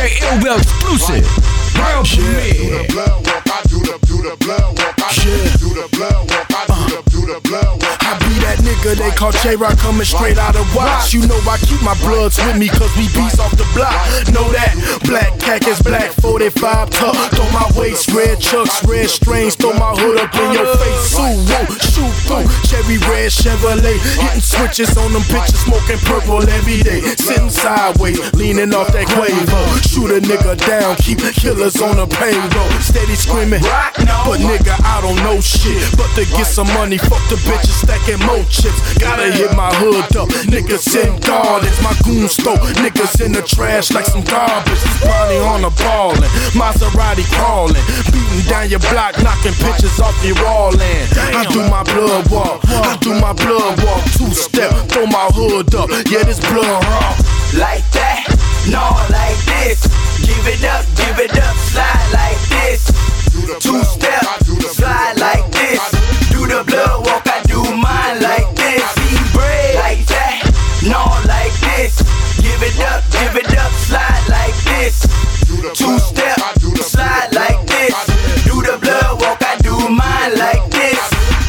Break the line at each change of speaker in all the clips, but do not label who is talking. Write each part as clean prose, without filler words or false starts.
Very Ill Will exclusive. World premiere.
Do the blood walk, I do the blood walk, I do the blood walk, I do the blood walk.
I be that nigga they call J-Rock coming straight out of Watts. You know I keep my bloods with me cause we beats off the block. Know that, black khakis, black 45 tuck. Throw my waist, red chucks, red strings. Throw my hood up in your face. Shoot through, cherry red Chevrolet. Hitting switches on them bitches, smoking purple every day. Sitting sideways, leaning off that Quavo. Shoot a nigga down, keep killers on the payroll. Steady screaming, but nigga I don't know shit. But to get some money, fuck the bitches stacking more chips. Gotta hit my hood up, niggas in gardens. My goons throw niggas in the trash like some garbage. Bonnie on the ballin', Maserati crawling, beating down your block, knocking pictures off your raw land. I do my blood walk, I do my blood walk. 2-step, throw my hood up, yeah this blood raw.
Like that, no like this. Give it up, slide like this. 2-step, slide like this. Do the blood walk, I do mine like this. Eat bread like that, no like this. Give it up, slide like this. 2-step, slide like this. Do the blood walk, I do mine like this.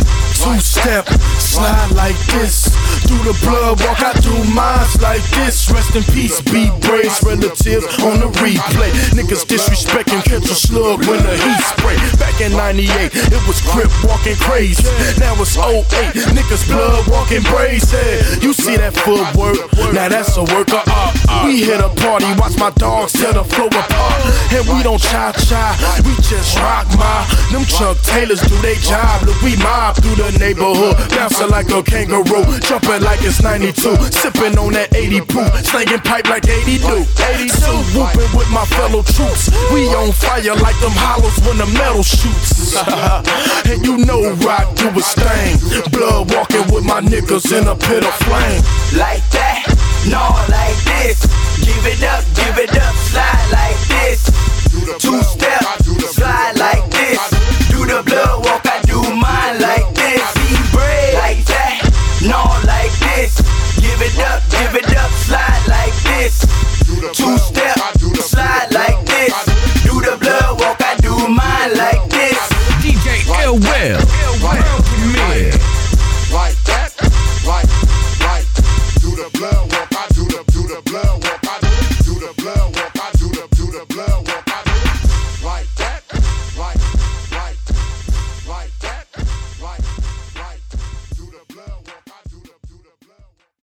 2-step, slide like this. Do the blood walk, I do mine like this. Rest in peace, B-Brace relatives on the replay. Niggas disrespecting, catch a slug when the heat spray. Back in 98, it was Crip walking crazy. Now it's 08, niggas blood walking brazy. You see that footwork, now that's a work of art. We hit a party, watch my dogs tear the floor apart. And we don't cha-cha, we just rock my. Them Chuck Taylors do they job, look we mob through the neighborhood. Bouncing like a kangaroo, jumping like it's 92. Sipping on that 80 proof, slanging pipe like 80 do. 82, whooping with my fellow troops. We on fire like them hollows when the metal shoots. And you know Rock do his thing. Blood walking with my niggas in a pit of flame.